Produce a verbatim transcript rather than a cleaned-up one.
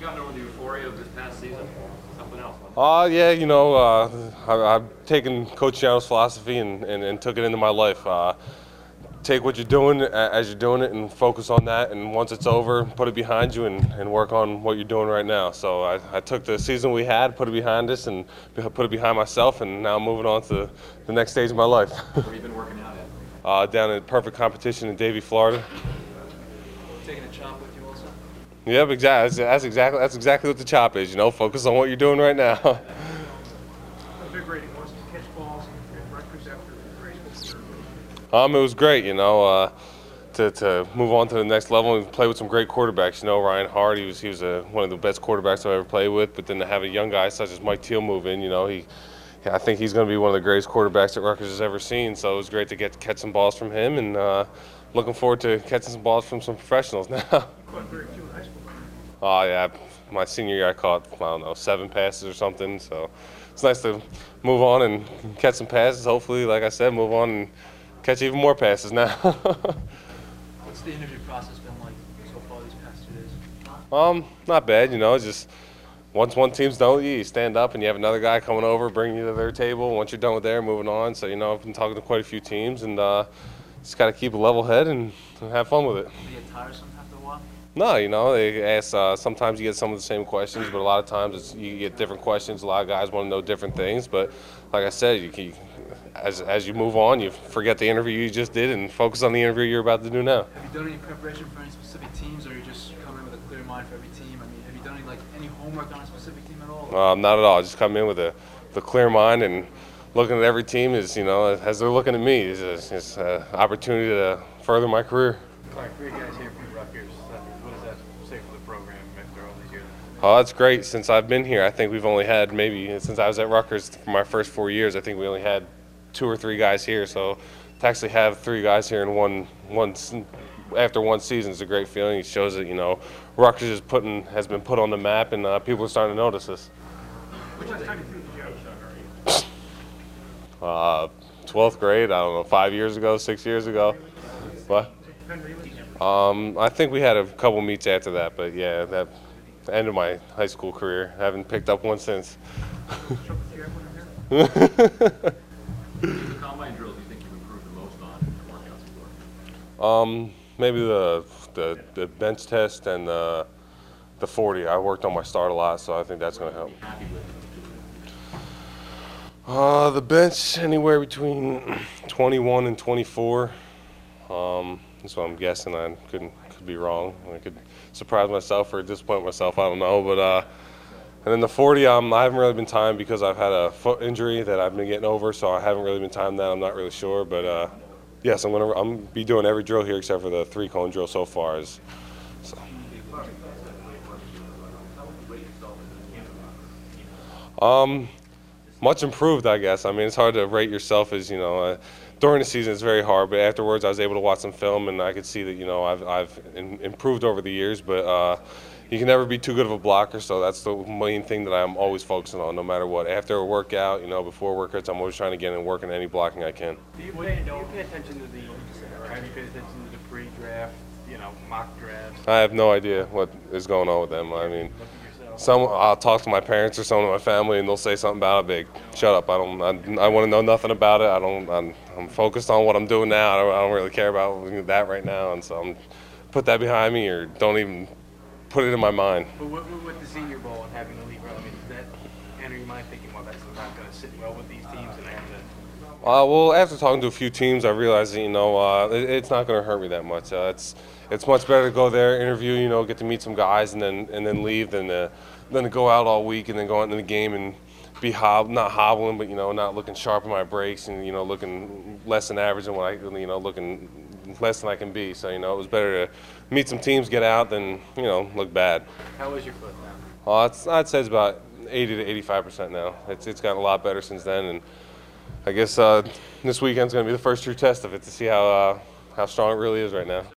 gotten over the euphoria of this past season? Something else? Uh, yeah, you know, uh, I, I've taken Coach Giano's philosophy and, and, and took it into my life. Uh, take what you're doing as you're doing it and focus on that, and once it's over, put it behind you and, and work on what you're doing right now. So I, I took the season we had, put it behind us, and put it behind myself, and now I'm moving on to the next stage of my life. Where have you been working out at? Uh, down in Perfect Competition in Davie, Florida. Taking a chop with you also? Yep, exactly. That's exactly that's exactly what the chop is. You know, focus on what you're doing right now. A big rating was to catch balls and Rutgers after the Um, it was great. You know, uh, to to move on to the next level and play with some great quarterbacks. You know, Ryan Hart, he was he was a, one of the best quarterbacks I've ever played with. But then to have a young guy such as Mike Teal move in, you know, he. I think he's going to be one of the greatest quarterbacks that Rutgers has ever seen. So it was great to get to catch some balls from him, and uh, looking forward to catching some balls from some professionals now. very few in high school. Oh yeah, my senior year I caught, I don't know, seven passes or something. So it's nice to move on and catch some passes. Hopefully, like I said, move on and catch even more passes now. What's the interview process been like so far these past two days? um, not bad, you know, just. Once one team's done with you, you stand up and you have another guy coming over, bringing you to their table. Once you're done with there, moving on. So, you know, I've been talking to quite a few teams, and uh, just got to keep a level head and, and have fun with it. Do you get tiresome after a while? No, you know, they ask, uh, sometimes you get some of the same questions, but a lot of times it's, you get different questions. A lot of guys want to know different things, but like I said, you can, as, as you move on, you forget the interview you just did and focus on the interview you're about to do now. Have you done any preparation for any specific teams, or you just come in with a clear mind for every team? I mean, have you done any, like, any homework on a specific team at all? Um, not at all. Just come in with a the clear mind and looking at every team is, you know, as they're looking at me, is is an opportunity to further my career. All right, three guys here from Rutgers. What does that say for the program after all these years? Oh, that's great. Since I've been here, I think we've only had maybe, since I was at Rutgers for my first four years, I think we only had two or three guys here. So to actually have three guys here in one one after one season is a great feeling. It shows that, you know, Rutgers is putting has been put on the map, and uh, people are starting to notice us. Which last time you threw the joke? Uh, twelfth grade, I don't know, five years ago, six years ago. What? Um, I think we had a couple meets after that, but yeah, that end of my high school career. I haven't picked up one since. The combine drills, do you think you've improved the most on in workouts for? Um, maybe the, the the bench test and the the forty. I worked on my start a lot, so I think that's going to help. Happy with? Uh, the bench anywhere between twenty-one and twenty-four. Um, that's what I'm guessing. I couldn't could be wrong. I could surprise myself or disappoint myself. I don't know, but uh, and then the forty. Um, I haven't really been timed because I've had a foot injury that I've been getting over, so I haven't really been timed that. I'm not really sure, but uh, yes, I'm gonna I'm be doing every drill here except for the three cone drill so far. Is so. Um. Much improved, I guess. I mean, it's hard to rate yourself as, you know, uh, during the season it's very hard, but afterwards I was able to watch some film and I could see that, you know, I've, I've in, improved over the years, but uh, you can never be too good of a blocker, so that's the main thing that I'm always focusing on no matter what. After a workout, you know, before workouts, I'm always trying to get in and work in any blocking I can. Do you pay, do you pay attention to the, or have you paid attention to the pre-draft, you know, mock drafts? I have no idea what is going on with them. I mean, Look at yourself. some I'll talk to my parents or someone in my family, and they'll say something about it. Big, shut up! I don't. I, I want to know nothing about it. I don't. I'm, I'm focused on what I'm doing now. I don't, I don't really care about that right now, and so I'm put that behind me, or don't even put it in my mind. But with, with the Senior Bowl and having the league, I mean, does that enter your mind thinking, well, that's not going to sit well with these teams, and I have to. Uh, well, after talking to a few teams, I realized that, you know, uh, it, it's not going to hurt me that much. Uh, it's it's much better to go there, interview, you know, get to meet some guys, and then and then leave than to, than to go out all week and then go out into the game and be hob not hobbling, but, you know, not looking sharp in my breaks and, you know, looking less than average and what I, you know, looking less than I can be. So, you know, it was better to meet some teams, get out, than, you know, look bad. How is your foot now? Uh, it's, I'd say it's about eighty to eighty-five percent now. It's it's gotten a lot better since then, and I guess uh, this weekend's going to be the first true test of it to see how uh, how strong it really is right now.